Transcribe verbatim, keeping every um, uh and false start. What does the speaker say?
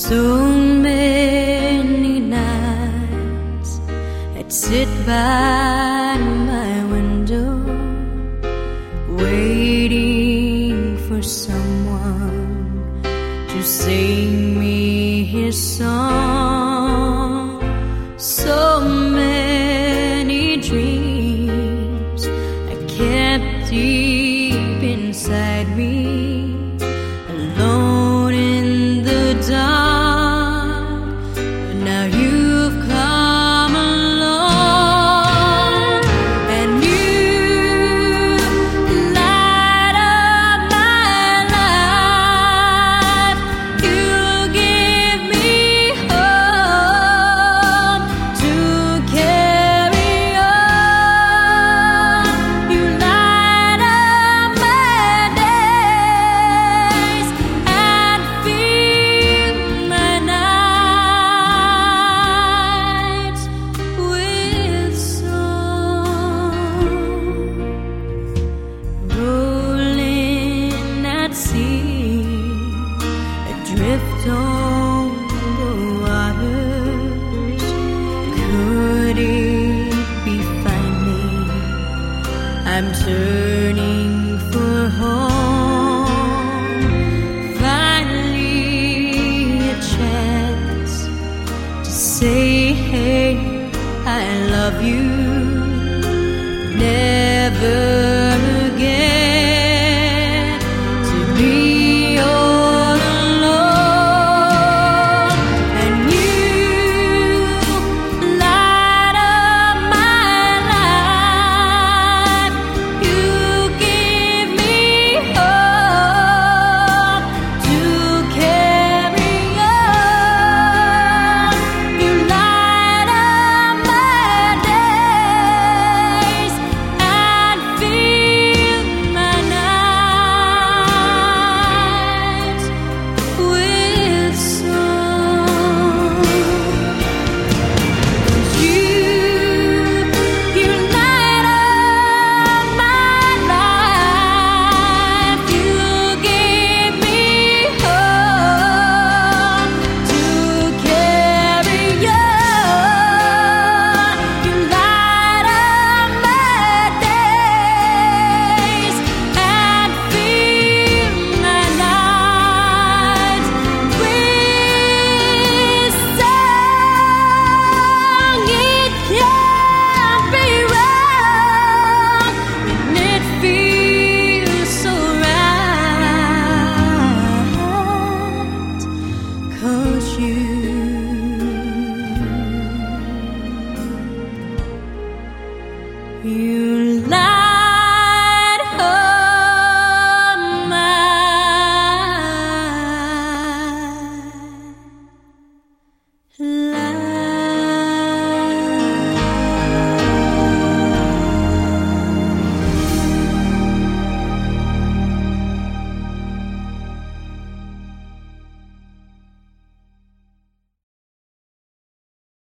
So many nights I'd sit by my window, waiting for someone to sing me his song. So many dreams I kept deep inside me, alone in the dark. But now you've come along, and you light up my life. You give me hope to carry on. You light up my days and fill my nights with song. Rolling at sea, adrift on the waters, could it be finally I'm turning for home? Finally a chance to say, hey, I love you. Never again to be all alone. And you light up my life. You give me hope to carry on. You light up my days and fill my nights with song. You, you light up my life. You give me hope to carry on. You light up my days and fill my nights with song. It can't be wrong, and it feels so right, 'cause you you